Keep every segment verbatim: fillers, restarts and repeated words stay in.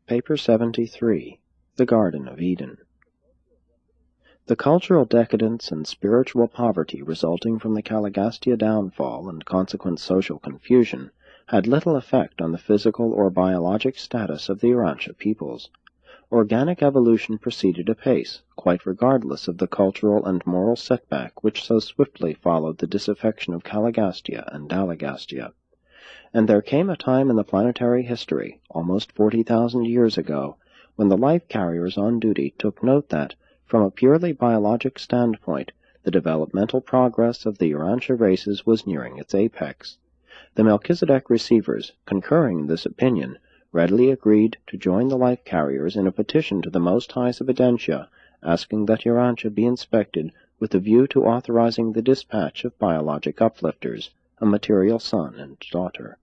Paper seventy-three, The Garden of Eden. The cultural decadence and spiritual poverty resulting from the Caligastia downfall and consequent social confusion had little effect on the physical or biologic status of the Urantia peoples. Organic evolution proceeded apace, quite regardless of the cultural and moral setback which so swiftly followed the disaffection of Caligastia and Dalagastia. And there came a time in the planetary history, almost forty thousand years ago, when the life-carriers on duty took note that, from a purely biologic standpoint, the developmental progress of the Urantia races was nearing its apex. The Melchizedek receivers, concurring in this opinion, readily agreed to join the life-carriers in a petition to the Most High's of Edentia, asking that Urantia be inspected with a view to authorizing the dispatch of biologic uplifters, a material son and daughter.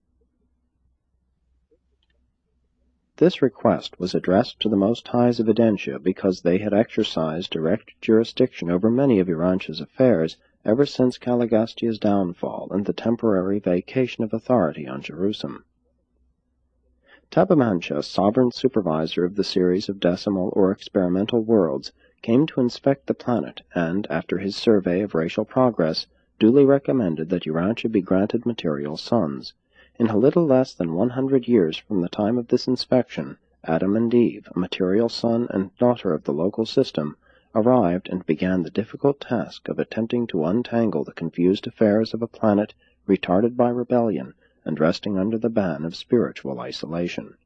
This request was addressed to the Most Highs of Edentia because they had exercised direct jurisdiction over many of Urantia's affairs ever since Caligastia's downfall and the temporary vacation of authority on Jerusalem. Tabamancha, sovereign supervisor of the series of decimal or experimental worlds, came to inspect the planet and, after his survey of racial progress, duly recommended that Urantia be granted material sons. In a little less than one hundred years from the time of this inspection, Adam and Eve, a material son and daughter of the local system, arrived and began the difficult task of attempting to untangle the confused affairs of a planet retarded by rebellion and resting under the ban of spiritual isolation.